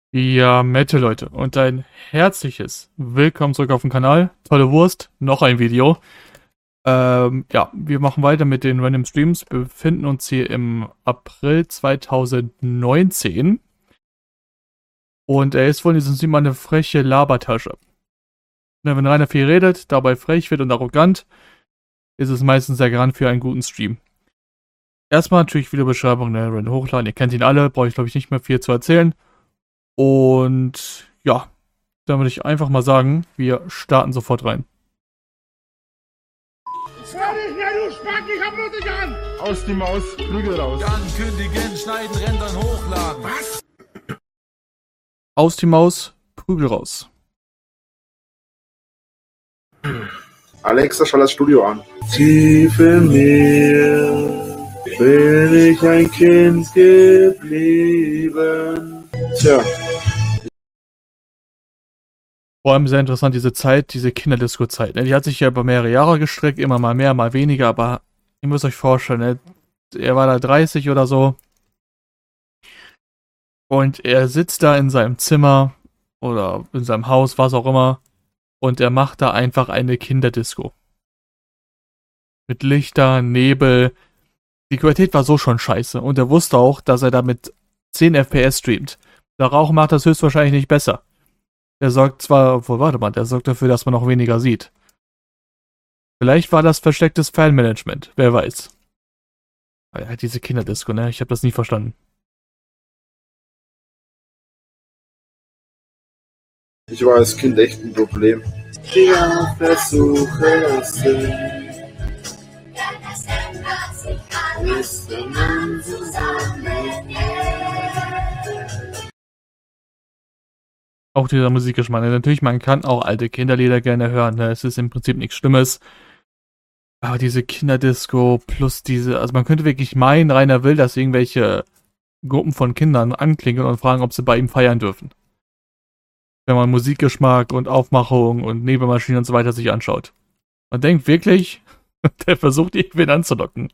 Ja, Mette Leute und ein herzliches Willkommen zurück auf dem Kanal. Tolle Wurst, noch ein Video. Ja, wir machen weiter mit den Random Streams. Wir befinden uns hier im April 2019. Und er ist wohl in diesem Stream eine freche Labertasche. Wenn Rainer viel redet, dabei frech wird und arrogant, ist es meistens sehr garant für einen guten Stream. Erstmal natürlich Videobeschreibung, ne, Random hochladen. Ihr kennt ihn alle, brauche ich glaube ich nicht mehr viel zu erzählen. Und ja, dann würde ich einfach mal sagen, wir starten sofort rein. Fertig, ja, du Spack, ich hab Musik an! Aus die Maus, Prügel raus. Ankündigen, schneiden, rendern, hochladen. Was? Aus die Maus, Prügel raus. Alexa, schall das Studio an. Tief in mir bin ich ein Kind geblieben. Tja. Vor allem sehr interessant, diese Zeit, diese Kinderdisco-Zeit. Ne? Die hat sich ja über mehrere Jahre gestreckt, immer mal mehr, mal weniger, aber ihr müsst euch vorstellen, ne? Er war da 30 oder so. Und er sitzt da in seinem Zimmer oder in seinem Haus, was auch immer, und er macht da einfach eine Kinderdisco. Mit Lichter, Nebel. Die Qualität war so schon scheiße und er wusste auch, dass er da mit 10 FPS streamt. Der Rauch macht das höchstwahrscheinlich nicht besser. Der sorgt zwar, obwohl, warte mal, der sorgt dafür, dass man noch weniger sieht. Vielleicht war das verstecktes Fanmanagement, wer weiß. Aber ja, diese Kinderdisco, ne? Ich habe das nie verstanden. Ich war als Kind echt ein Problem. Ja, versuche es sind. Das ändert sich alles, wenn man zusammen ist. Auch dieser Musikgeschmack. Natürlich, man kann auch alte Kinderlieder gerne hören. Ne? Es ist im Prinzip nichts Schlimmes. Aber diese Kinderdisco plus diese, also man könnte wirklich meinen, Rainer will, dass irgendwelche Gruppen von Kindern anklingeln und fragen, ob sie bei ihm feiern dürfen. Wenn man Musikgeschmack und Aufmachung und Nebelmaschinen und so weiter sich anschaut. Man denkt wirklich, der versucht irgendwen anzulocken.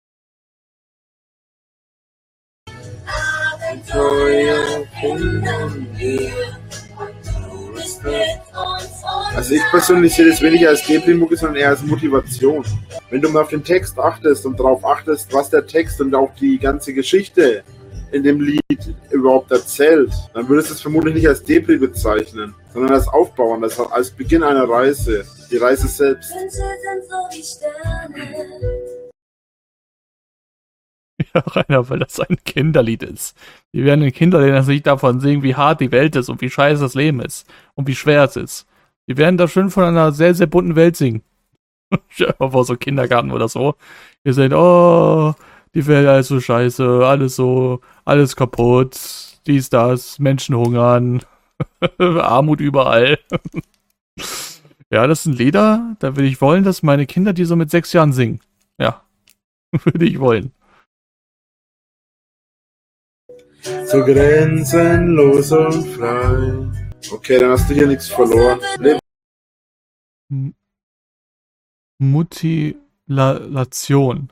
Abenteuer finden wir und du bist mit uns. Also ich persönlich sehe das weniger als Gameplay-Mucke, sondern eher als Motivation. Wenn du mal auf den Text achtest und darauf achtest, was der Text und auch die ganze Geschichte in dem Lied überhaupt erzählt, dann würdest du es vermutlich nicht als Depri bezeichnen, sondern als Aufbauen, als Beginn einer Reise. Die Reise selbst. Wünsche sind so wie Sterne. Ja, Rainer, weil das ein Kinderlied ist. Wir werden in Kinderliedern das nicht davon singen, wie hart die Welt ist und wie scheiße das Leben ist und wie schwer es ist. Wir werden da schön von einer sehr, sehr bunten Welt singen. Stell dir mal vor, so Kindergarten oder so. Ihr seht, oh, die Welt ist so scheiße, alles so, alles kaputt, dies, das, Menschen hungern, Armut überall. Ja, das sind Lieder, da würde ich wollen, dass meine Kinder die so mit 6 Jahren singen. Ja, würde ich wollen. So grenzenlos und frei. Okay, dann hast du hier nichts verloren. Mutilation.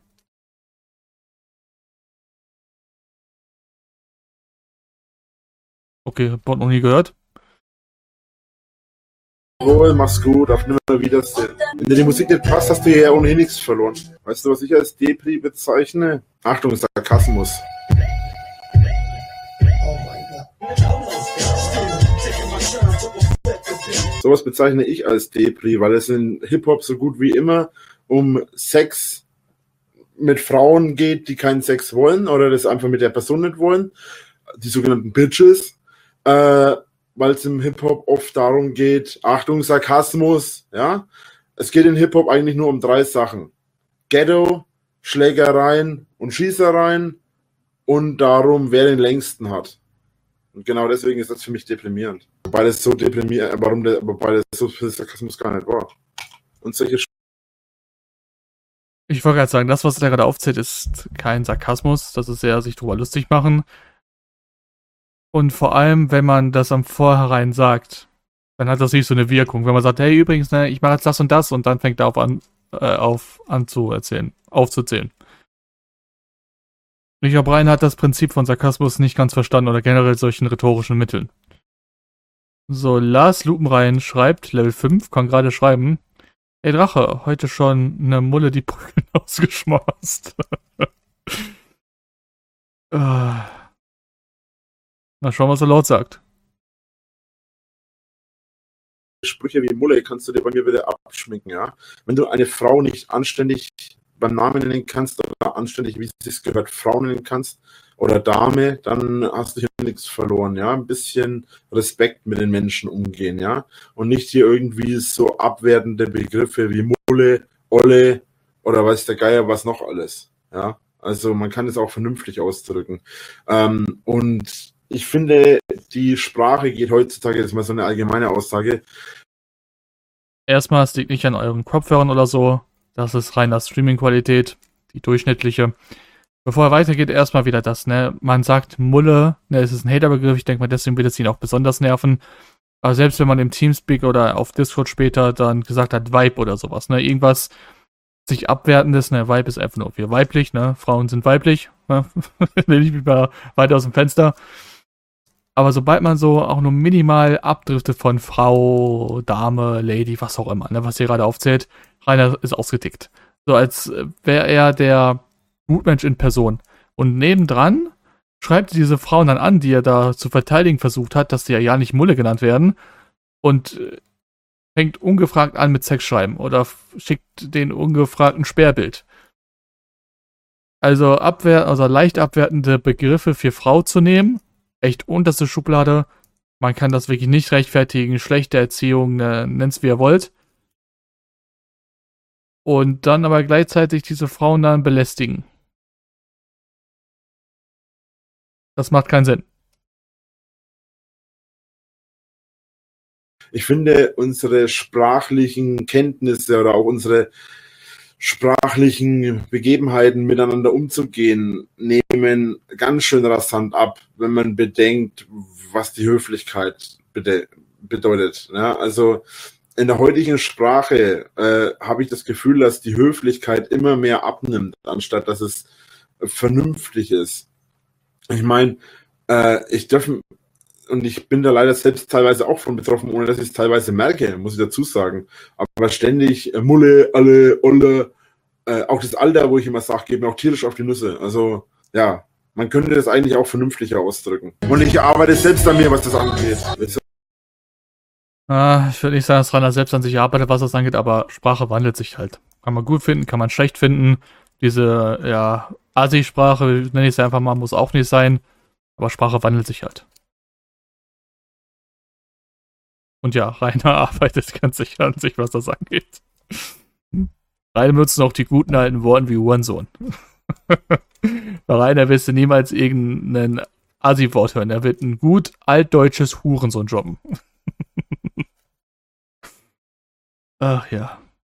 Okay, hab noch nie gehört. Wohl, mach's gut, auf Nimmerwiedersehen. Wenn dir die Musik nicht passt, hast du hier ohnehin nichts verloren. Weißt du, was ich als Depri bezeichne? Achtung, Sarkasmus. Sowas bezeichne ich als Depri, weil es in Hip-Hop so gut wie immer um Sex mit Frauen geht, die keinen Sex wollen oder das einfach mit der Person nicht wollen. Die sogenannten Bitches. Weil es im Hip-Hop oft darum geht, Achtung, Sarkasmus, ja. Es geht in Hip-Hop eigentlich nur um 3 Sachen. Ghetto, Schlägereien und Schießereien und darum, wer den längsten hat. Und genau deswegen ist das für mich deprimierend. Wobei das so wobei das so viel Sarkasmus gar nicht war. Und solche Ich wollte gerade sagen, das, was er gerade aufzählt, ist kein Sarkasmus. Das ist eher sich drüber lustig machen. Und vor allem, wenn man das am Vorhinein sagt, dann hat das nicht so eine Wirkung. Wenn man sagt, hey, übrigens, ne, ich mache jetzt das und dann fängt er aufzuzählen. Ich glaube, Rainer hat das Prinzip von Sarkasmus nicht ganz verstanden oder generell solchen rhetorischen Mitteln. So, Lars Lupenrein schreibt, Level 5, kann gerade schreiben. Ey Drache, heute schon eine Mulle die Brücken ausgeschmast. Mal schauen, was er laut sagt. Sprüche wie Mulle kannst du dir bei mir bitte abschminken, ja. Wenn du eine Frau nicht anständig beim Namen nennen kannst oder anständig, wie es sich gehört, Frau nennen kannst oder Dame, dann hast du hier nichts verloren, ja. Ein bisschen Respekt mit den Menschen umgehen, ja. Und nicht hier irgendwie so abwertende Begriffe wie Mulle, Olle oder weiß der Geier was noch alles, ja. Also man kann es auch vernünftig ausdrücken. Und ich finde, die Sprache geht heutzutage, das ist mal so eine allgemeine Aussage. Erstmal, es liegt nicht an euren Kopfhörern oder so. Das ist reiner Streaming-Qualität, die durchschnittliche. Bevor er weitergeht, erstmal wieder das, ne? Man sagt Mulle, ne, es ist ein Haterbegriff, ich denke mal, deswegen wird es ihn auch besonders nerven. Aber selbst wenn man im Teamspeak oder auf Discord später dann gesagt hat, Vibe oder sowas, ne? Irgendwas sich abwertendes, ne? Vibe ist einfach nur wir weiblich, ne? Frauen sind weiblich, ne? Nehme ich mich mal weiter aus dem Fenster. Aber sobald man so auch nur minimal abdriftet von Frau, Dame, Lady, was auch immer, ne, was hier gerade aufzählt, Rainer ist ausgetickt. So als wäre er der Gutmensch in Person. Und nebendran schreibt diese Frauen dann an, die er da zu verteidigen versucht hat, dass die ja nicht Mulle genannt werden und fängt ungefragt an mit Sex schreiben oder schickt den ungefragten Sperrbild. Also leicht abwertende Begriffe für Frau zu nehmen, echt unterste Schublade. Man kann das wirklich nicht rechtfertigen. Schlechte Erziehung, nennt's wie ihr wollt. Und dann aber gleichzeitig diese Frauen dann belästigen. Das macht keinen Sinn. Ich finde, unsere sprachlichen Kenntnisse oder auch unsere sprachlichen Begebenheiten miteinander umzugehen, nehmen ganz schön rasant ab, wenn man bedenkt, was die Höflichkeit bedeutet. Ja, also in der heutigen Sprache habe ich das Gefühl, dass die Höflichkeit immer mehr abnimmt, anstatt dass es vernünftig ist. Ich meine, ich bin da leider selbst teilweise auch von betroffen, ohne dass ich es teilweise merke, muss ich dazu sagen. Aber ständig Mulle, alle, Olle, auch das Alter, wo ich immer sage, geht mir auch tierisch auf die Nüsse. Also, ja, man könnte das eigentlich auch vernünftiger ausdrücken. Und ich arbeite selbst an mir, was das angeht. Ich würde nicht sagen, dass Rainer selbst an sich arbeitet, was das angeht, aber Sprache wandelt sich halt. Kann man gut finden, kann man schlecht finden. Diese, ja, Asi-Sprache, nenne ich es einfach mal, muss auch nicht sein. Aber Sprache wandelt sich halt. Und ja, Rainer arbeitet ganz sicher an sich, was das angeht. Rainer benutzen auch die guten alten Worte wie Hurensohn. Bei Rainer wirst du niemals irgendein Asi-Wort hören. Er wird ein gut altdeutsches Hurensohn droppen. Ach ja.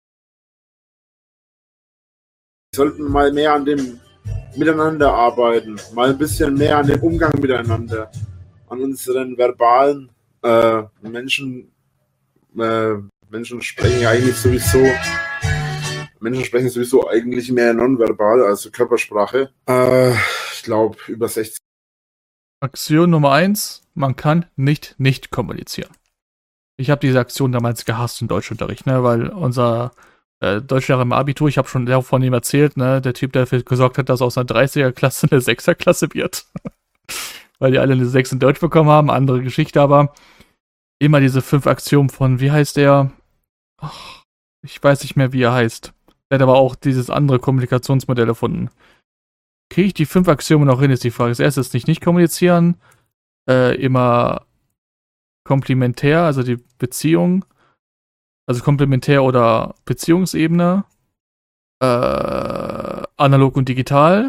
Wir sollten mal mehr an dem Miteinander arbeiten. Mal ein bisschen mehr an dem Umgang miteinander. An unseren verbalen Menschen sprechen ja eigentlich sowieso. Menschen sprechen sowieso eigentlich mehr nonverbal, also Körpersprache. Ich glaube, über 60. Aktion Nummer 1, man kann nicht kommunizieren. Ich habe diese Aktion damals gehasst im Deutschunterricht, ne, weil unser Deutschlehrer im Abitur, ich habe schon von ihm erzählt, ne, der Typ, der dafür gesorgt hat, dass aus einer 30er-Klasse eine 6er-Klasse wird. Weil die alle eine 6 in Deutsch bekommen haben, andere Geschichte, aber immer diese 5 Aktionen von, wie heißt der? Ach, ich weiß nicht mehr, wie er heißt. Der hat aber auch dieses andere Kommunikationsmodell erfunden. Kriege ich die 5 Axiome noch hin, ist die Frage. Das erste ist nicht kommunizieren, immer komplementär, also die Beziehung, also komplementär oder Beziehungsebene, analog und digital.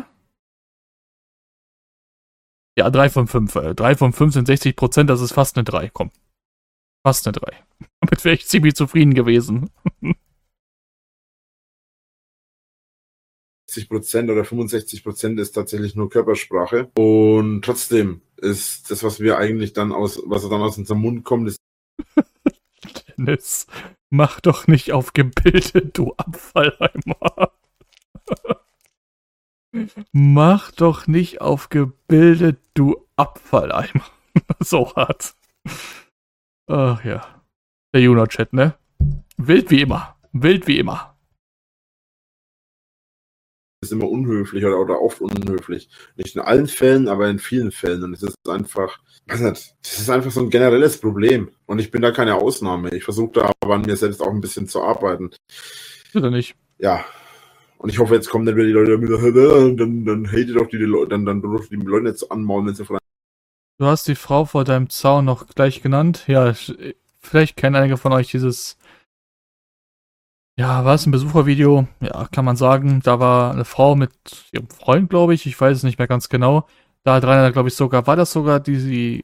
Ja, 3 von 5. 3 von 5 sind 60%, das ist fast eine 3, komm. Fast eine 3. Damit wäre ich ziemlich zufrieden gewesen. 60% oder 65% ist tatsächlich nur Körpersprache. Und trotzdem ist das, was dann aus unserem Mund kommt, ist Dennis, mach doch nicht auf gebildet, du Abfalleimer. Mach doch nicht auf gebildet, du Abfalleimer. So hart. Ach ja. Der Juno-Chat, ne? Wild wie immer. Wild wie immer. Ist immer unhöflich oder oft unhöflich. Nicht in allen Fällen, aber in vielen Fällen. Und es ist einfach, weiß nicht, das ist einfach so ein generelles Problem. Und ich bin da keine Ausnahme. Ich versuche da aber an mir selbst auch ein bisschen zu arbeiten. Oder nicht? Ja. Und ich hoffe, jetzt kommen dann wieder die Leute mit, dann hatet doch die Leute, dann dürfen die Leute nicht so anmaulen, wenn sie von. Du hast die Frau vor deinem Zaun noch gleich genannt. Ja, vielleicht kennen einige von euch dieses, ja, war es ein Besuchervideo? Ja, kann man sagen. Da war eine Frau mit ihrem Freund, glaube ich. Ich weiß es nicht mehr ganz genau. Da hat Rainer, glaube ich, sogar, war das sogar die,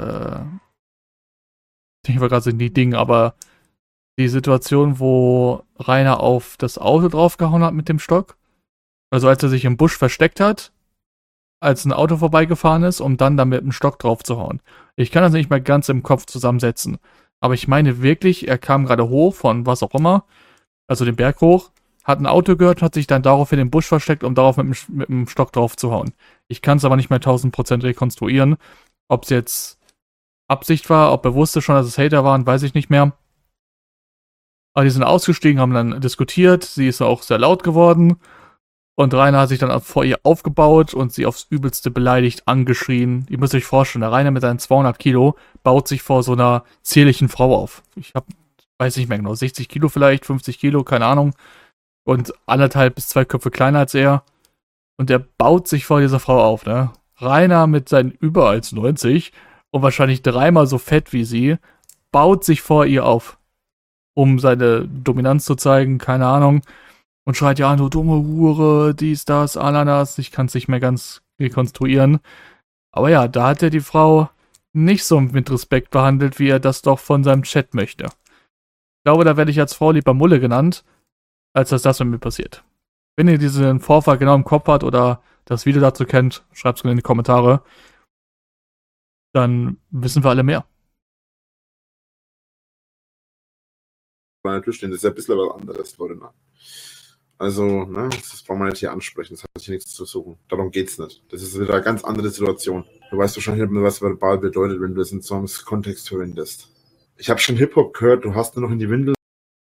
ich war gerade in die Dinge, aber die Situation, wo Rainer auf das Auto draufgehauen hat mit dem Stock. Also als er sich im Busch versteckt hat, als ein Auto vorbeigefahren ist, um dann mit dem Stock drauf zu hauen. Ich kann das nicht mehr ganz im Kopf zusammensetzen. Aber ich meine wirklich, er kam gerade hoch von was auch immer, also den Berg hoch, hat ein Auto gehört, hat sich dann darauf in den Busch versteckt, um darauf mit dem Stock drauf zu hauen. Ich kann es aber nicht mehr 1000% rekonstruieren. Ob es jetzt Absicht war, ob er wusste schon, dass es Hater waren, weiß ich nicht mehr. Aber die sind ausgestiegen, haben dann diskutiert, sie ist auch sehr laut geworden. Und Rainer hat sich dann vor ihr aufgebaut und sie aufs Übelste beleidigt, angeschrien. Ihr müsst euch vorstellen, der Rainer mit seinen 200 Kilo baut sich vor so einer zierlichen Frau auf. Weiß nicht mehr genau, 60 Kilo vielleicht, 50 Kilo, keine Ahnung. Und 1,5 bis 2 Köpfe kleiner als er. Und er baut sich vor dieser Frau auf, ne? Rainer mit seinen über als 90 und wahrscheinlich 3-mal so fett wie sie, baut sich vor ihr auf, um seine Dominanz zu zeigen, keine Ahnung. Und schreit, ja, du dumme Hure, dies, das, Ananas. Ich kann es nicht mehr ganz rekonstruieren. Aber ja, da hat er die Frau nicht so mit Respekt behandelt, wie er das doch von seinem Chat möchte. Ich glaube, da werde ich als Frau lieber Mulle genannt, als dass das mit mir passiert. Wenn ihr diesen Vorfall genau im Kopf habt oder das Video dazu kennt, schreibt es in die Kommentare. Dann wissen wir alle mehr. Das ist ja ein bisschen was anderes, Leute. Also, ne, das braucht man nicht hier ansprechen, das hat hier nichts zu suchen. Darum geht's nicht. Das ist wieder eine ganz andere Situation. Du weißt wahrscheinlich nicht mehr, was verbal bedeutet, wenn du das in so einem Kontext verwendest. Ich habe schon Hip-Hop gehört, du hast nur noch in die Windel.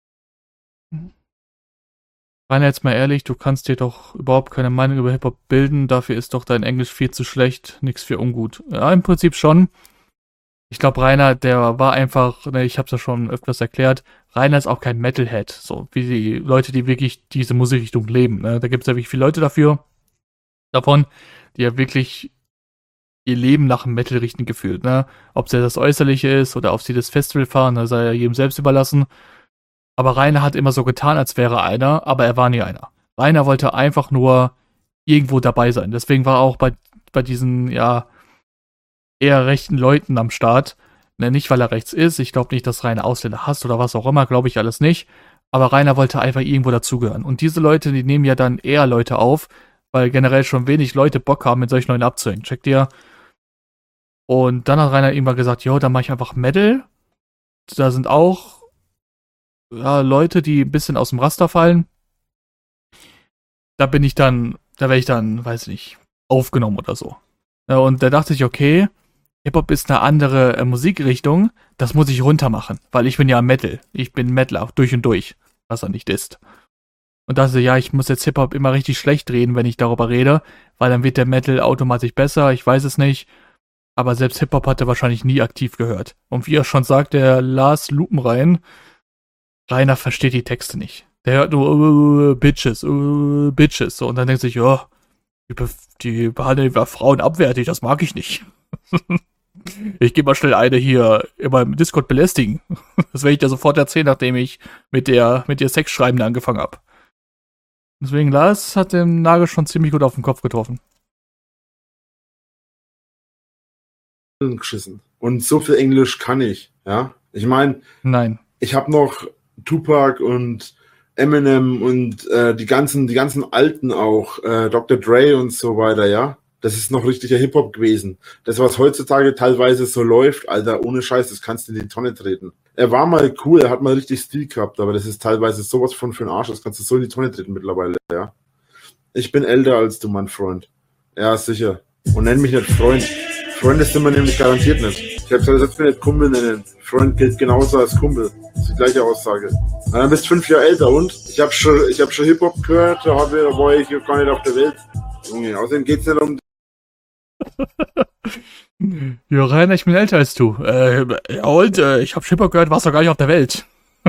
Rainer, jetzt mal ehrlich, du kannst dir doch überhaupt keine Meinung über Hip-Hop bilden, dafür ist doch dein Englisch viel zu schlecht, nix für ungut. Ja, im Prinzip schon. Ich glaube, Rainer, der war einfach, ne, ich hab's ja schon öfters erklärt, Rainer ist auch kein Metalhead, so wie die Leute, die wirklich diese Musikrichtung leben. Ne? Da gibt's ja wirklich viele Leute davon, die ja wirklich ihr Leben nach dem Metal richten gefühlt. Ne? Ob es ja das Äußerliche ist oder ob sie das Festival fahren, das sei ja jedem selbst überlassen. Aber Rainer hat immer so getan, als wäre er einer, aber er war nie einer. Rainer wollte einfach nur irgendwo dabei sein. Deswegen war er auch bei diesen, ja, eher rechten Leuten am Start. Ne, nicht, weil er rechts ist. Ich glaube nicht, dass Rainer Ausländer hasst oder was auch immer. Glaube ich alles nicht. Aber Rainer wollte einfach irgendwo dazugehören. Und diese Leute, die nehmen ja dann eher Leute auf, weil generell schon wenig Leute Bock haben, mit solchen Leuten abzuhängen. Checkt ihr? Und dann hat Rainer irgendwann gesagt, jo, dann mache ich einfach Metal. Da sind auch Leute, die ein bisschen aus dem Raster fallen. Da werde ich dann, weiß nicht, aufgenommen oder so. Ja, und da dachte ich, okay, Hip-Hop ist eine andere Musikrichtung, das muss ich runter machen, weil ich bin ja Metal. Ich bin Metaler, durch und durch, was er nicht ist. Und dachte, ja, ich muss jetzt Hip-Hop immer richtig schlecht reden, wenn ich darüber rede, weil dann wird der Metal automatisch besser, ich weiß es nicht. Aber selbst Hip-Hop hat er wahrscheinlich nie aktiv gehört. Und wie er schon sagt, der Lars Lupenrein, Rainer versteht die Texte nicht. Der hört nur Bitches, Bitches. So, und dann denkt sich, ja, die behandeln Frauen abwertig, das mag ich nicht. Ich gehe mal schnell eine hier immer im Discord belästigen. Das werde ich dir sofort erzählen, nachdem ich mit dir Sexschreiben angefangen habe. Deswegen, Lars hat den Nagel schon ziemlich gut auf den Kopf getroffen. Geschissen. Und so viel Englisch kann ich, ja. Ich meine, nein. Ich habe noch Tupac und Eminem und die ganzen Alten auch, Dr. Dre und so weiter, ja. Das ist noch richtiger Hip-Hop gewesen. Das, was heutzutage teilweise so läuft, Alter, ohne Scheiß, das kannst du in die Tonne treten. Er war mal cool, er hat mal richtig Stil gehabt, aber das ist teilweise sowas von für den Arsch, das kannst du so in die Tonne treten mittlerweile, ja. Ich bin älter als du, mein Freund. Ja, sicher. Und nenn mich nicht Freund. Freunde sind wir nämlich garantiert nicht. Ich Ich habe gesagt, du sollst mich nicht Kumpel nennen. Freund gilt genauso als Kumpel. Das ist die gleiche Aussage. Na, dann bist du 5 Jahre älter und? Ich hab schon Hip-Hop gehört, da war ich gar nicht auf der Welt. Junge, außerdem geht's nicht um... Ja, Rainer, ich bin älter als du. Ja und, ich hab Hip-Hop gehört, warst doch gar nicht auf der Welt.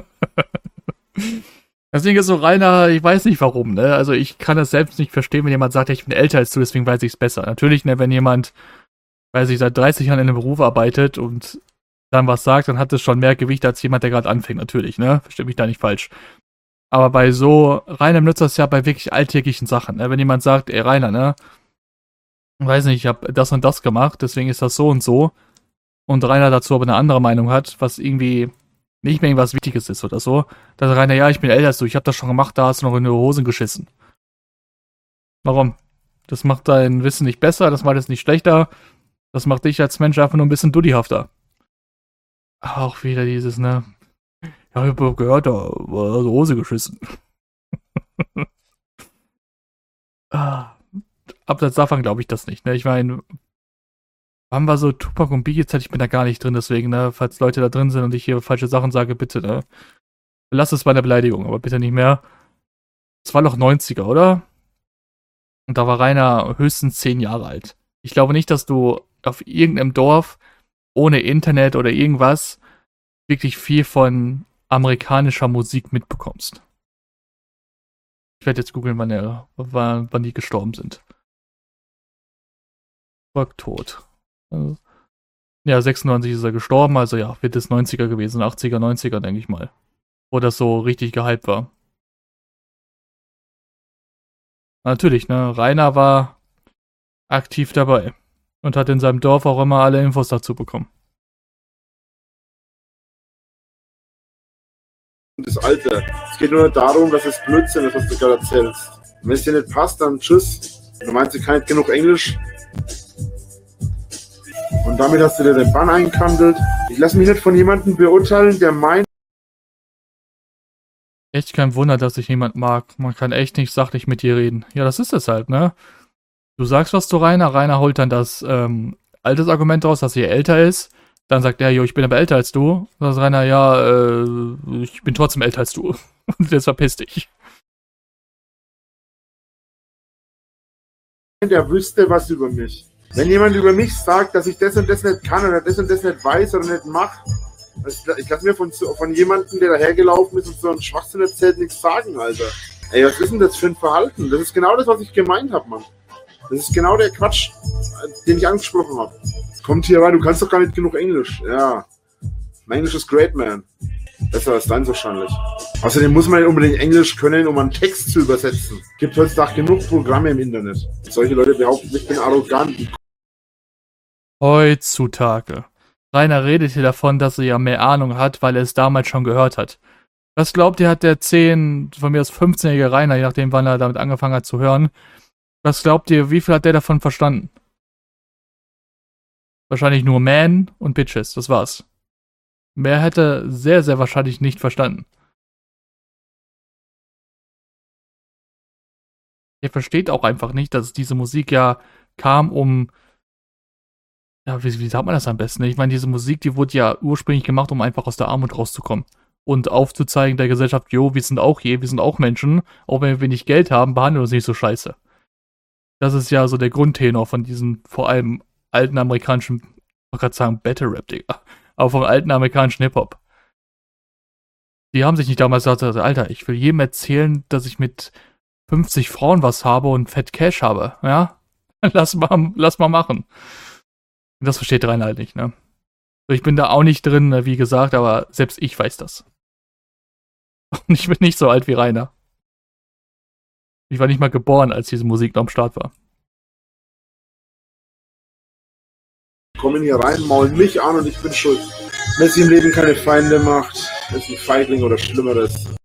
Deswegen ist so, Rainer, ich weiß nicht warum, ne? Also ich kann das selbst nicht verstehen, wenn jemand sagt, ich bin älter als du, deswegen weiß ich es besser. Natürlich, ne, wenn jemand, weiß ich, seit 30 Jahren in einem Beruf arbeitet und dann was sagt, dann hat das schon mehr Gewicht als jemand, der gerade anfängt, natürlich, ne? Verstehe mich da nicht falsch. Aber bei so, Rainer benutzt das ja bei wirklich alltäglichen Sachen, ne? Wenn jemand sagt, ey Rainer, ne? Weiß nicht, ich habe das und das gemacht, deswegen ist das so und so. Und Rainer dazu aber eine andere Meinung hat, was irgendwie nicht mehr irgendwas Wichtiges ist oder so. Dann sagt Rainer, ja, ich bin älter als du, ich habe das schon gemacht, da hast du noch in die Hosen geschissen. Warum? Das macht dein Wissen nicht besser, das macht es nicht schlechter. Das macht dich als Mensch einfach nur ein bisschen duddihafter. Auch wieder dieses, ne? Ja, ich hab gehört, da war die Hose geschissen. Abseits davon glaube ich das nicht, ne? Ich meine, wann war so Tupac und Biggie Zeit? Ich bin da gar nicht drin, deswegen, ne? Falls Leute da drin sind und ich hier falsche Sachen sage, bitte, ne? Lass es bei einer Beleidigung, aber bitte nicht mehr. Es war noch 90er, oder? Und da war Rainer höchstens 10 Jahre alt. Ich glaube nicht, dass du auf irgendeinem Dorf ohne Internet oder irgendwas wirklich viel von amerikanischer Musik mitbekommst. Ich werde jetzt googeln, wann die gestorben sind. Tupac tot. Ja, 96 ist er gestorben, also ja, wird es 90er gewesen, 80er, 90er, denke ich mal. Wo das so richtig gehypt war. Natürlich, ne, Rainer war aktiv dabei und hat in seinem Dorf auch immer alle Infos dazu bekommen. Das Alter. Es geht nur darum, dass es Blödsinn ist, was du gerade erzählst. Und wenn es dir nicht passt, dann tschüss. Du meinst, ich kann nicht genug Englisch. Und damit hast du dir den Bann eingekandelt. Ich lasse mich nicht von jemandem beurteilen, der meint... Echt kein Wunder, dass sich niemand mag. Man kann echt nicht sachlich mit dir reden. Ja, das ist es halt, ne? Du sagst was zu Rainer, Rainer holt dann das altes Argument raus, dass er älter ist. Dann sagt er, jo, ich bin aber älter als du. Dann sagt Rainer, ja, ich bin trotzdem älter als du. Und jetzt verpiss dich. Der wüsste was über mich. Wenn jemand über mich sagt, dass ich das und das nicht kann oder das und das nicht weiß oder nicht mache, ich lasse mir von jemandem, der dahergelaufen ist und so einen Schwachsinn erzählt, nichts sagen, Alter. Ey, was ist denn das für ein Verhalten? Das ist genau das, was ich gemeint habe, Mann. Das ist genau der Quatsch, den ich angesprochen habe. Kommt hier rein, du kannst doch gar nicht genug Englisch. Ja, mein Englisch ist great, man. Besser als deins wahrscheinlich. Außerdem muss man nicht unbedingt Englisch können, um einen Text zu übersetzen. Gibt heutzutage genug Programme im Internet. Solche Leute behaupten, ich bin arrogant. Heutzutage. Rainer redet hier davon, dass er ja mehr Ahnung hat, weil er es damals schon gehört hat. Was glaubt ihr, hat der 10, von mir aus 15-jährige Rainer, je nachdem, wann er damit angefangen hat zu hören, was glaubt ihr, wie viel hat der davon verstanden? Wahrscheinlich nur Man und Bitches, das war's. Mehr hätte sehr, sehr wahrscheinlich nicht verstanden. Er versteht auch einfach nicht, dass diese Musik ja kam, um... Ja, wie sagt man das am besten? Ich meine, diese Musik, die wurde ja ursprünglich gemacht, um einfach aus der Armut rauszukommen. Und aufzuzeigen der Gesellschaft, jo, wir sind auch Menschen, auch wenn wir wenig Geld haben, behandeln uns nicht so scheiße. Das ist ja so der Grundtenor von diesen vor allem alten amerikanischen, ich wollte gerade sagen Battle Rap, Digga, aber vom alten amerikanischen Hip-Hop. Die haben sich nicht damals gesagt, Alter, ich will jedem erzählen, dass ich mit 50 Frauen was habe und Fett Cash habe, ja? Lass mal machen. Das versteht Rainer halt nicht, ne? So, ich bin da auch nicht drin, wie gesagt, aber selbst ich weiß das. Und ich bin nicht so alt wie Rainer. Ich war nicht mal geboren, als diese Musik noch am Start war. Kommen hier rein, maulen mich an und ich bin schuld. Wenn sie im Leben keine Feinde macht, ist ein Feigling oder Schlimmeres.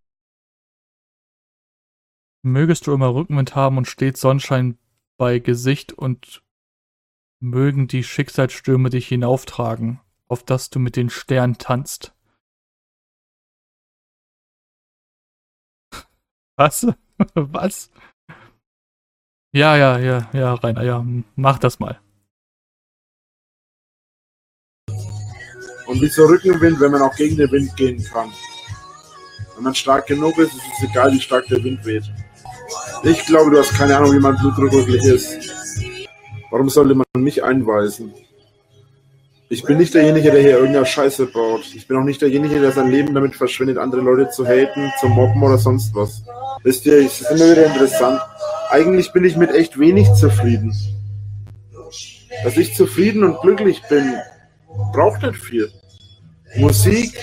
Mögest du immer Rückenwind haben und stets Sonnenschein bei Gesicht und mögen die Schicksalsstürme dich hinauftragen, auf dass du mit den Sternen tanzt. Was? Was? Ja, Rainer, ja, mach das mal. Und wieso Rückenwind, wenn man auch gegen den Wind gehen kann? Wenn man stark genug ist, ist es egal, wie stark der Wind weht. Ich glaube, du hast keine Ahnung, wie mein Blutdruck wirklich ist. Warum sollte man mich einweisen? Ich bin nicht derjenige, der hier irgendeine Scheiße baut. Ich bin auch nicht derjenige, der sein Leben damit verschwendet, andere Leute zu haten, zu mobben oder sonst was. Wisst ihr, es ist immer wieder interessant. Eigentlich bin ich mit echt wenig zufrieden. Dass ich zufrieden und glücklich bin, braucht nicht viel. Musik.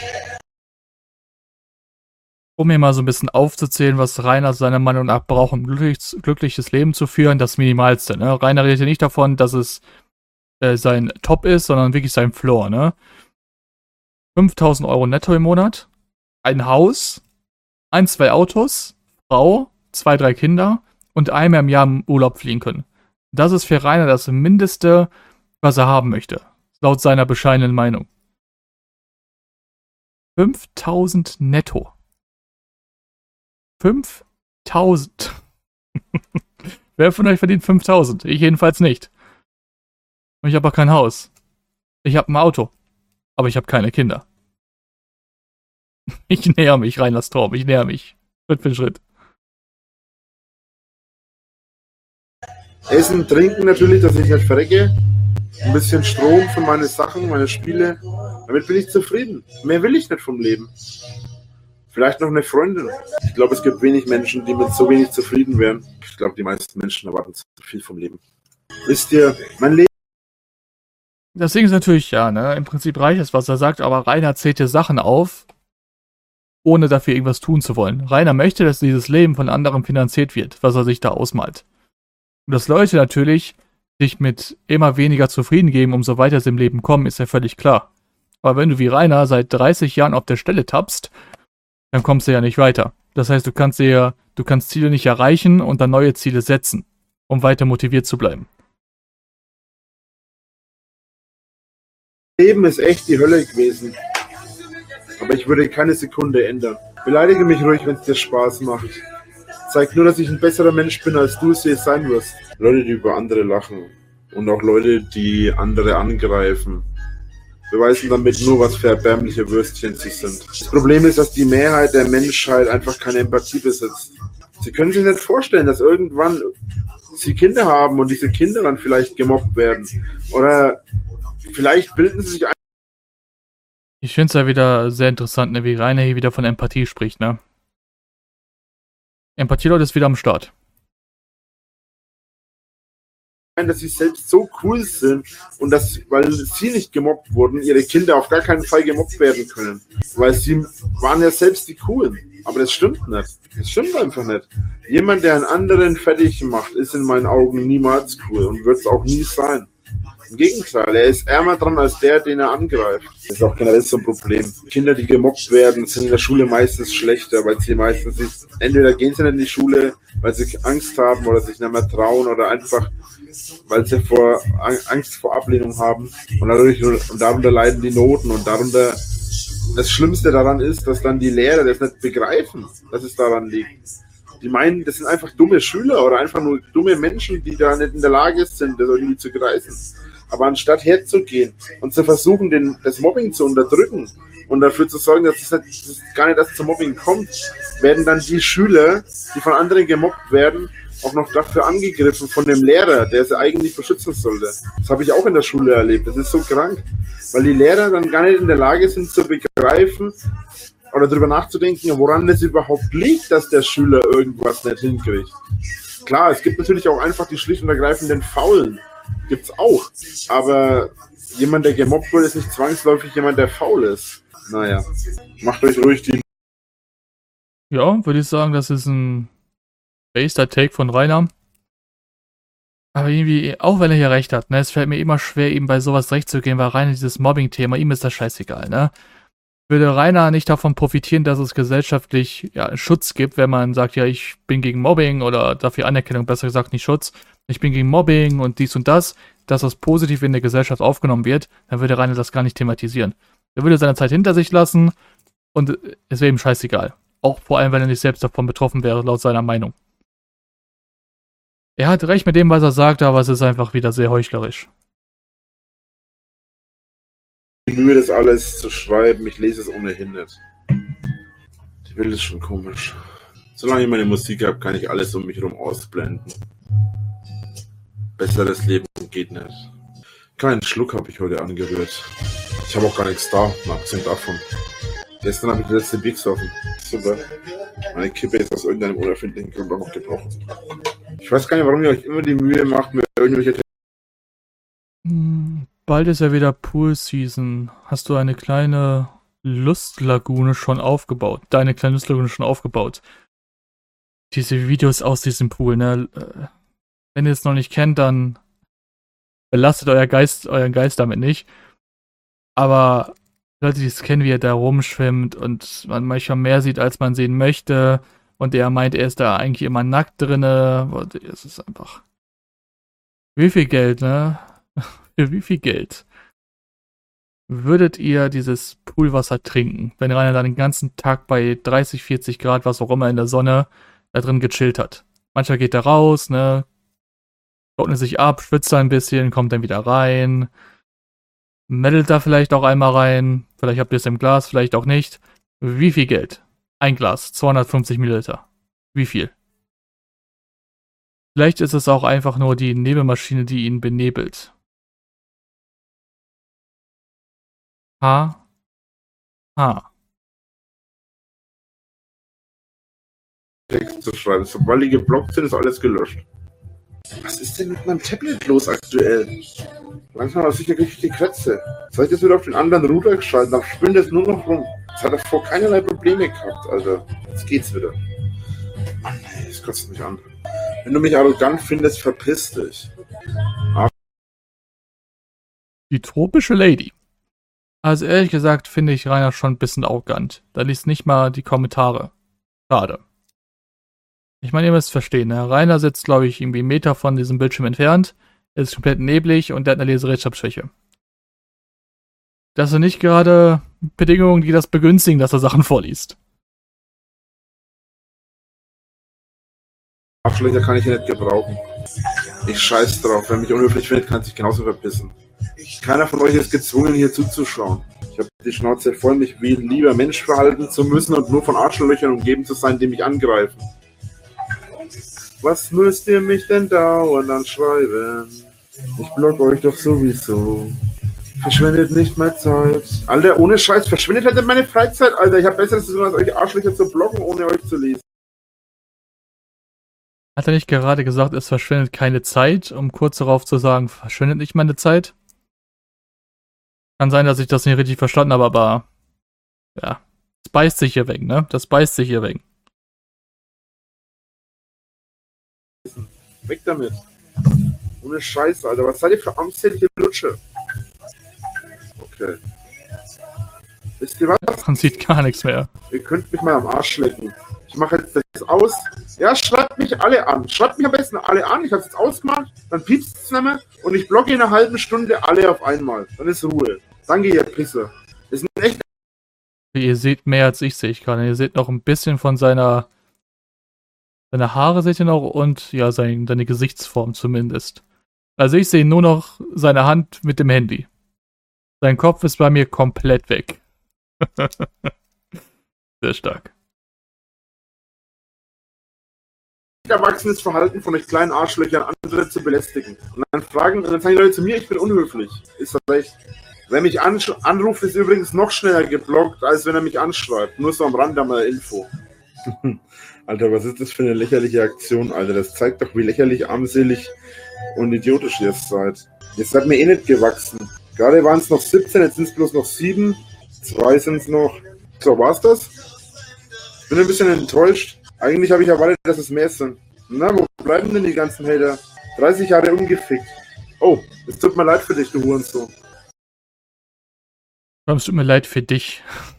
Um mir mal so ein bisschen aufzuzählen, was Rainer seiner Meinung nach braucht, um glückliches Leben zu führen, das Minimalste. Ne? Rainer redet ja nicht davon, dass es sein Top ist, sondern wirklich sein Floor. Ne? 5.000 Euro netto im Monat, ein Haus, 1, 2 Autos, Frau, 2, 3 Kinder und einmal im Jahr im Urlaub fliegen können. Das ist für Rainer das Mindeste, was er haben möchte, laut seiner bescheidenen Meinung. 5.000 netto. 5.000. Wer von euch verdient 5.000? Ich jedenfalls nicht. Und ich habe auch kein Haus. Ich habe ein Auto. Aber ich habe keine Kinder. Ich näher mich, Reiners Traum. Ich näher mich. Schritt für Schritt. Essen, trinken natürlich, dass ich nicht verrecke. Ein bisschen Strom für meine Sachen, meine Spiele. Damit bin ich zufrieden. Mehr will ich nicht vom Leben. Vielleicht noch eine Freundin. Ich glaube, es gibt wenig Menschen, die mit so wenig zufrieden wären. Ich glaube, die meisten Menschen erwarten zu viel vom Leben. Wisst ihr, mein Leben... Das Ding ist natürlich, ja, ne, im Prinzip reicht es, was er sagt, aber Rainer zählt hier Sachen auf, ohne dafür irgendwas tun zu wollen. Rainer möchte, dass dieses Leben von anderen finanziert wird, was er sich da ausmalt. Und dass Leute natürlich sich mit immer weniger zufrieden geben, umso weiter sie im Leben kommen, ist ja völlig klar. Aber wenn du wie Rainer seit 30 Jahren auf der Stelle tappst, dann kommst du ja nicht weiter. Das heißt, du kannst Ziele nicht erreichen und dann neue Ziele setzen, um weiter motiviert zu bleiben. Leben ist echt die Hölle gewesen. Aber ich würde keine Sekunde ändern. Beleidige mich ruhig, wenn es dir Spaß macht. Zeig nur, dass ich ein besserer Mensch bin, als du es je sein wirst. Leute, die über andere lachen. Und auch Leute, die andere angreifen. Beweisen damit nur, was für erbärmliche Würstchen sie sind. Das Problem ist, dass die Mehrheit der Menschheit einfach keine Empathie besitzt. Sie können sich nicht vorstellen, dass irgendwann sie Kinder haben und diese Kinder dann vielleicht gemobbt werden. Oder vielleicht bilden sie sich ein. Ich finde es ja wieder sehr interessant, ne, wie Rainer hier wieder von Empathie spricht, ne? Empathie, Leute, ist wieder am Start. Dass sie selbst so cool sind und dass, weil sie nicht gemobbt wurden, ihre Kinder auf gar keinen Fall gemobbt werden können. Weil sie waren ja selbst die Coolen. Aber das stimmt nicht. Das stimmt einfach nicht. Jemand, der einen anderen fertig macht, ist in meinen Augen niemals cool und wird es auch nie sein. Im Gegenteil, er ist ärmer dran als der, den er angreift. Das ist auch generell so ein Problem. Kinder, die gemobbt werden, sind in der Schule meistens schlechter, weil sie meistens nicht, entweder gehen sie nicht in die Schule, weil sie Angst haben oder sich nicht mehr trauen oder einfach, weil sie Angst vor Ablehnung haben und darunter leiden die Noten und darunter, das Schlimmste daran ist, dass dann die Lehrer das nicht begreifen, dass es daran liegt. Die meinen, das sind einfach dumme Schüler oder einfach nur dumme Menschen, die da nicht in der Lage sind, das irgendwie zu greifen. Aber anstatt herzugehen und zu versuchen, das Mobbing zu unterdrücken und dafür zu sorgen, dass es gar nicht erst zum Mobbing kommt, werden dann die Schüler, die von anderen gemobbt werden, auch noch dafür angegriffen von dem Lehrer, der sie eigentlich beschützen sollte. Das habe ich auch in der Schule erlebt. Das ist so krank, weil die Lehrer dann gar nicht in der Lage sind zu begreifen oder darüber nachzudenken, woran es überhaupt liegt, dass der Schüler irgendwas nicht hinkriegt. Klar, es gibt natürlich auch einfach die schlicht und ergreifenden Faulen. Gibt's auch. Aber jemand, der gemobbt wird, ist nicht zwangsläufig jemand, der faul ist. Naja, macht euch ruhig die... Ja, würde ich sagen, das ist ein baster Take von Rainer. Aber irgendwie, auch wenn er hier recht hat, ne, es fällt mir immer schwer, ihm bei sowas recht zu gehen, weil Rainer dieses Mobbing-Thema, ihm ist das scheißegal, ne? Würde Rainer nicht davon profitieren, dass es gesellschaftlich Schutz gibt, wenn man sagt, ja, ich bin gegen Mobbing oder dafür Anerkennung, besser gesagt nicht Schutz, ich bin gegen Mobbing und dies und das, dass das positiv in der Gesellschaft aufgenommen wird, dann würde Rainer das gar nicht thematisieren. Er würde seine Zeit hinter sich lassen und es wäre ihm scheißegal. Auch vor allem, wenn er nicht selbst davon betroffen wäre, laut seiner Meinung. Er hat recht mit dem, was er sagt, aber es ist einfach wieder sehr heuchlerisch. die Mühe, das alles zu schreiben. Ich lese es ohnehin nicht. Die Welt ist schon komisch. Solange ich meine Musik habe, kann ich alles um mich herum ausblenden. Besseres Leben geht nicht. Keinen Schluck habe ich heute angerührt. Ich habe auch gar nichts da, mal abgesehen davon. Gestern habe ich die letzte Bier gesoffen. Super. Meine Kippe ist aus irgendeinem unerfindlichen Grund auch noch gebrochen. Ich weiß gar nicht, warum ihr euch immer die Mühe macht, mir irgendwelche... Bald ist ja wieder Pool-Season. Hast du eine kleine Lustlagune schon aufgebaut? Deine kleine Lustlagune schon aufgebaut? Diese Videos aus diesem Pool, ne? Wenn ihr es noch nicht kennt, dann belastet euren Geist damit nicht. Aber Leute, die es kennen, wie er da rumschwimmt und man manchmal mehr sieht, als man sehen möchte. Und er meint, er ist da eigentlich immer nackt drinne. Es ist einfach... Wie viel Geld, ne? Für wie viel Geld würdet ihr dieses Poolwasser trinken, wenn Rainer dann den ganzen Tag bei 30, 40 Grad, was auch immer in der Sonne, da drin gechillt hat? Manchmal geht er raus, ne? Trocknet sich ab, schwitzt da ein bisschen, kommt dann wieder rein. Meddelt da vielleicht auch einmal rein. Vielleicht habt ihr es im Glas, vielleicht auch nicht. Wie viel Geld? Ein Glas, 250 Milliliter. Wie viel? Vielleicht ist es auch einfach nur die Nebelmaschine, die ihn benebelt. Ha. Text zu schreiben. Sobald die geblockt sind, ist alles gelöscht. Was ist denn mit meinem Tablet los aktuell? Langsam habe ich sicher richtig die Krätze. Soll ich das wieder auf den anderen Router geschalten? Dann spinnt es nur noch rum. Das hat davor keinerlei Probleme gehabt, Alter. Jetzt geht's wieder. Mann, ey, das kotzt mich an. Wenn du mich arrogant findest, verpiss dich. Die tropische Lady. Also ehrlich gesagt finde ich Rainer schon ein bisschen arrogant. Da liest nicht mal die Kommentare. Schade. Ich meine, ihr müsst verstehen, ne? Rainer sitzt, glaube ich, irgendwie einen Meter von diesem Bildschirm entfernt. Er ist komplett neblig und der hat eine Leserechtschreibschwäche. Das sind nicht gerade Bedingungen, die das begünstigen, dass er Sachen vorliest. Arschlöcher kann ich hier nicht gebrauchen. Ich scheiß drauf. Wer mich unhöflich findet, kann sich genauso verpissen. Keiner von euch ist gezwungen, hier zuzuschauen. Ich habe die Schnauze voll, mich wie ein lieber Mensch verhalten zu müssen und nur von Arschlöchern umgeben zu sein, die mich angreifen. Was müsst ihr mich denn dauernd anschreiben? Ich block euch doch sowieso. Verschwendet nicht mehr Zeit. Alter, ohne Scheiß, verschwendet halt meine Freizeit, Alter. Ich habe Besseres zu tun, als euch Arschlöcher zu blocken, ohne euch zu lesen. Hat er nicht gerade gesagt, es verschwendet keine Zeit, um kurz darauf zu sagen, verschwendet nicht meine Zeit? Kann sein, dass ich das nicht richtig verstanden habe, aber ja, das beißt sich hier weg, ne? Das beißt sich hier weg. Weg damit. Ohne Scheiß, Alter. Was seid ihr für armselige Lutsche? Okay. Wisst ihr was? Man sieht gar nichts mehr. Ihr könnt mich mal am Arsch lecken. Ich mache jetzt das aus. Ja, schreibt mich alle an. Schreibt mich am besten alle an. Ich habe es jetzt ausgemacht. Dann piepst es nicht mehr. Und ich blocke in einer halben Stunde alle auf einmal. Dann ist Ruhe. Danke, ihr Pisser. Das ist ein echt... Ihr seht mehr als ich, sehe ich gerade. Ihr seht noch ein bisschen von seine Haare seht ihr noch und ja, seine Gesichtsform zumindest. Also ich sehe nur noch seine Hand mit dem Handy. Sein Kopf ist bei mir komplett weg. Sehr stark. Erwachsenes Verhalten von euch kleinen Arschlöchern, andere zu belästigen. Und dann sagen die Leute zu mir, ich bin unhöflich. Ist das recht? Wer mich anruft, ist übrigens noch schneller geblockt, als wenn er mich anschreibt. Nur so am Rande mal Info. Alter, was ist das für eine lächerliche Aktion, Alter? Das zeigt doch, wie lächerlich, armselig und idiotisch ihr seid. Ihr seid mir eh nicht gewachsen. Gerade waren es noch 17, jetzt sind es bloß noch 7. 2 sind es noch. So, war's das? Ich bin ein bisschen enttäuscht. Eigentlich habe ich erwartet, dass es mehr sind. Na, wo bleiben denn die ganzen Hater? 30 Jahre umgefickt. Oh, es tut mir leid für dich, du Hurensohn. Es tut mir leid für dich.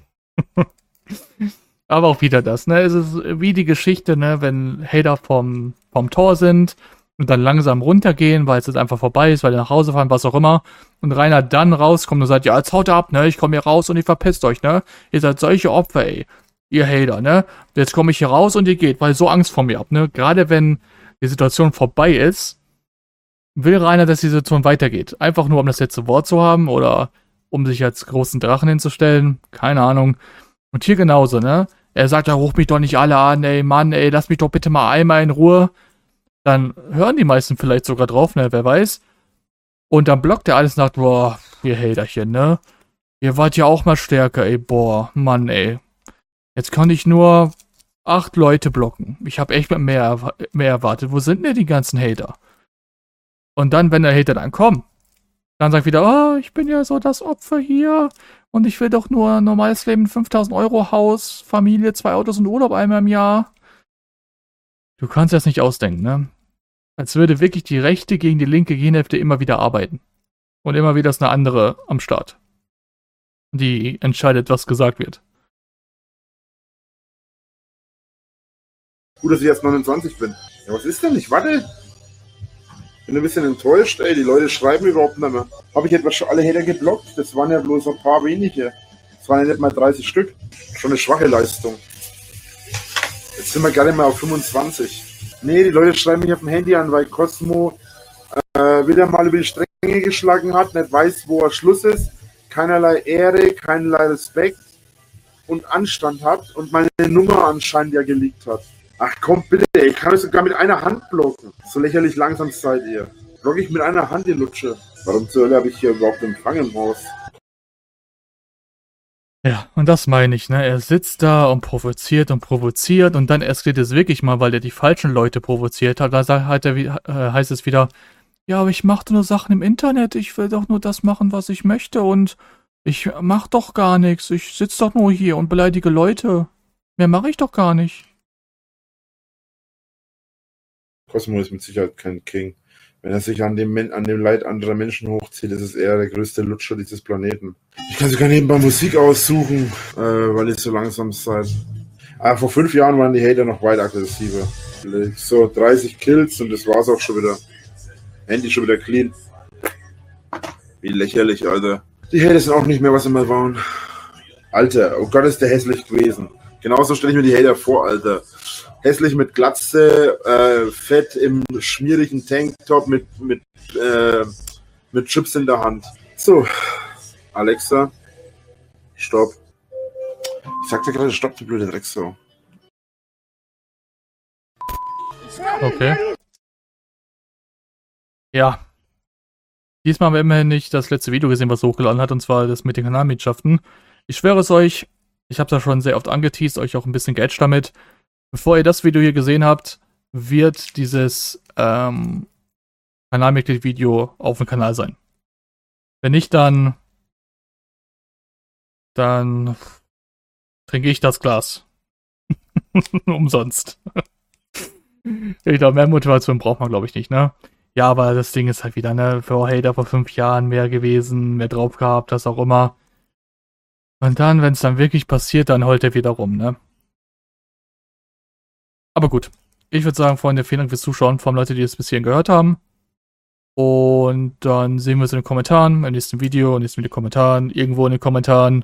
Aber auch wieder das, ne? Es ist wie die Geschichte, ne, wenn Hater vom Tor sind und dann langsam runtergehen, weil es jetzt einfach vorbei ist, weil die nach Hause fahren, was auch immer. Und Rainer dann rauskommt und sagt, ja, jetzt haut ab, ne? Ich komme hier raus und ihr verpisst euch, ne? Ihr seid solche Opfer, ey. Ihr Hater, ne? Jetzt komme ich hier raus und ihr geht, weil ihr so Angst vor mir habt, ne? Gerade wenn die Situation vorbei ist, will Rainer, dass die Situation weitergeht. Einfach nur, um das letzte Wort zu haben oder um sich als großen Drachen hinzustellen. Keine Ahnung. Und hier genauso, ne? Er sagt, ja, ruf mich doch nicht alle an, ey, Mann, ey, lass mich doch bitte mal einmal in Ruhe. Dann hören die meisten vielleicht sogar drauf, ne, wer weiß. Und dann blockt er alles nach, boah, ihr Haterchen, ne? Ihr wart ja auch mal stärker, ey, boah, Mann, ey. Jetzt kann ich nur 8 Leute blocken. Ich habe echt mehr erwartet. Wo sind denn die ganzen Hater? Und dann, wenn der Hater dann kommt, dann sagt wieder, oh, ich bin ja so das Opfer hier und ich will doch nur ein normales Leben, 5.000 Euro Haus, Familie, 2 Autos und Urlaub einmal im Jahr. Du kannst das nicht ausdenken, ne? Als würde wirklich die rechte gegen die linke Gehirnhälfte immer wieder arbeiten. Und immer wieder ist eine andere am Start, die entscheidet, was gesagt wird. Gut, dass ich erst 29 bin. Ja, was ist denn? Ich warte. Bin ein bisschen enttäuscht, ey. Die Leute schreiben überhaupt nicht mehr. Habe ich etwa schon alle Hater geblockt? Das waren ja bloß ein paar wenige. Das waren ja nicht mal 30 Stück. Schon eine schwache Leistung. Jetzt sind wir gerade mal auf 25. Nee, die Leute schreiben mich auf dem Handy an, weil Cosmo wieder mal über die Stränge geschlagen hat, nicht weiß, wo er Schluss ist, keinerlei Ehre, keinerlei Respekt und Anstand hat und meine Nummer anscheinend ja geleakt hat. Ach komm bitte, ich kann es sogar mit einer Hand blocken. So lächerlich langsam seid ihr. Block ich mit einer Hand, ihr Lutsche. Warum zur Hölle habe ich hier überhaupt Empfang im Haus? Ja, und das meine ich, ne? Er sitzt da und provoziert und dann eskaliert es wirklich mal, weil er die falschen Leute provoziert hat. Da heißt es wieder, ja, aber ich mache doch nur Sachen im Internet, ich will doch nur das machen, was ich möchte und ich mach doch gar nichts, ich sitze doch nur hier und beleidige Leute. Mehr mache ich doch gar nicht. Cosmo ist mit Sicherheit kein King. Wenn er sich an dem Leid anderer Menschen hochzieht, ist es eher der größte Lutscher dieses Planeten. Ich kann sogar nebenbei Musik aussuchen, weil ich so langsam seid. Aber vor 5 Jahren waren die Hater noch weit aggressiver. So 30 Kills und das war's auch schon wieder. Handy schon wieder clean. Wie lächerlich, Alter. Die Hater sind auch nicht mehr, was sie mal waren. Alter, oh Gott, ist der hässlich gewesen. Genauso stelle ich mir die Hater vor, Alter. Hässlich mit Glatze, fett im schmierigen Tanktop mit Chips in der Hand. So, Alexa, stopp. Ich sagte gerade, stopp, du blöde Drecksau. Okay. Ja. Diesmal haben wir immerhin nicht das letzte Video gesehen, was er hochgeladen hat, und zwar das mit den Kanalmitgliedschaften. Ich schwöre es euch, ich habe es ja schon sehr oft angeteased, euch auch ein bisschen Geld damit. Bevor ihr das Video hier gesehen habt, wird dieses Kanalmitglied-Video auf dem Kanal sein. Wenn nicht, dann trinke ich das Glas. Umsonst. Ich glaube, mehr Motivation braucht man, glaube ich, nicht, ne? Ja, aber das Ding ist halt wieder, ne? Für Hater vor 5 Jahren mehr gewesen, mehr drauf gehabt, das auch immer. Und dann, wenn es dann wirklich passiert, dann heult er wieder rum, ne? Aber gut. Ich würde sagen, Freunde, vielen Dank fürs Zuschauen, vor allem Leute, die es bis hierhin gehört haben. Und dann sehen wir uns in den Kommentaren, im nächsten Kommentaren, irgendwo in den Kommentaren.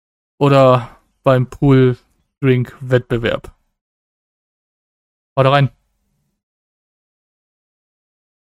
Oder beim Pool-Drink-Wettbewerb. Haut rein.